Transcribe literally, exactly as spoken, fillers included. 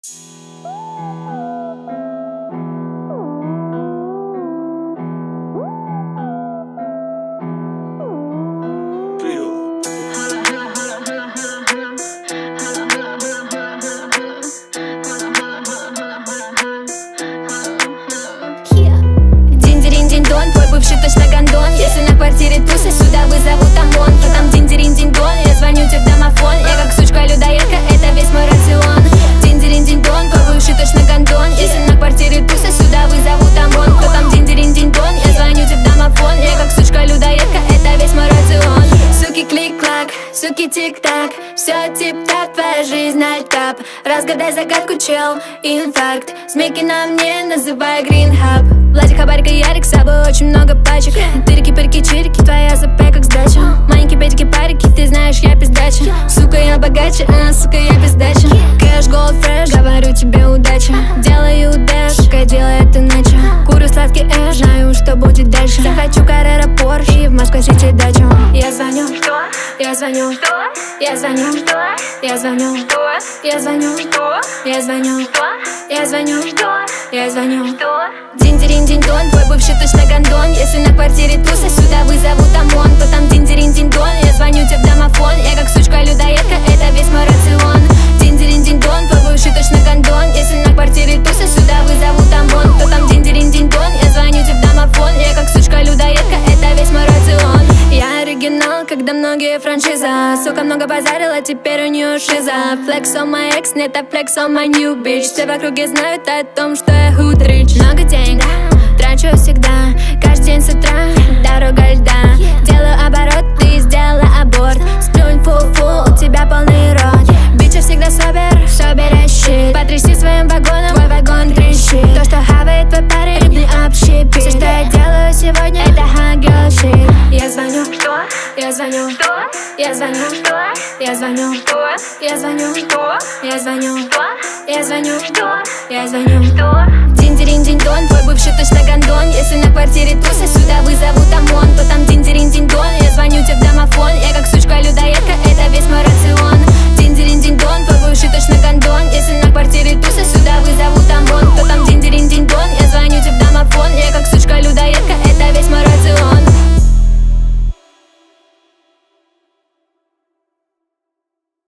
Точно гондон, если на квартире туса, сюда вызовут ОМОН. Потом динь-диринь-динь-дон, я звоню тебе в домофон. Я как сучка-людоедка, это весь мой рацион. Динь-диринь-динь-дон, твой бывший точно гондон. Если на квартире туса, сюда вызовут ОМОН. Потом динь-диринь-динь-дон, я звоню тебе в домофон. Я как сучка-людоедка, это весь мой рацион. Суки клик-клак, суки тик-так, все тип-тап, твоя жизнь аль-тап. Разгадай загадку, чел, инфаркт. Смеки на мне, называй грин-хаб. Владик, Хабарик и Ярик, с собой очень много пачек. Тырики, пырики, чирики, твоя ЗП как сдача. Маленькие педики, парики, ты знаешь, я пиздача. Сука, я богаче, а, сука, я пиздача. Кэш, голд, фреш, говорю тебе удачи. Делаю дэш, сука, делай это иначе. Курю сладкий эш, знаю, что будет дальше. Захочу Каррера, Порш и в Москве-Сити дачу. Я звоню, что? Я звоню, что? Я звоню, что? Я звоню, что? Я звоню, что? Я звоню, что? Я звоню, что? Я звоню, что? Динь-диринь-динь-дон, твой бывший точно гондон. Если на квартире туса, сюда вызовут ОМОН. Потом динь-диринь-динь-дон, я звоню тебе в домофон. Я как сучка-людоедка, это весь мой рацион. Динь-диринь-динь-дон, твой бывший точно гондон. Если на квартире туса, сюда вызовут ОМОН. Потом динь-диринь-динь-дон, я звоню тебе в домофон. Я как сучка-людоедка, это весь мой рацион. Я оригинал, когда многие франшиза. Сука много базарила, теперь у нее шиза. Flex on my ex, нет, а flex on my new bitch. Все в округе знают о том, что я hood rich. Много денег, трачу всегда, каждый день с утра, дорога льда. Делаю оборот, ты сделала аборт. Сплюнь, фу-фу, у тебя полный рот. Бича всегда собер, соберешь щит. Потряси своим вагоном, твой вагон трещит. То, что хавает твой парень, рыбный общепит. Все, что я делаю сегодня, это hot girl shit. Я звоню, что? Я звоню, что? Я звоню, что? Я звоню, что? Я звоню, что? Я звоню, что? Я звоню, что? Я звоню, что? Динь-диринь-динь-дон, твой бывший точно гондон. Если на квартире туса,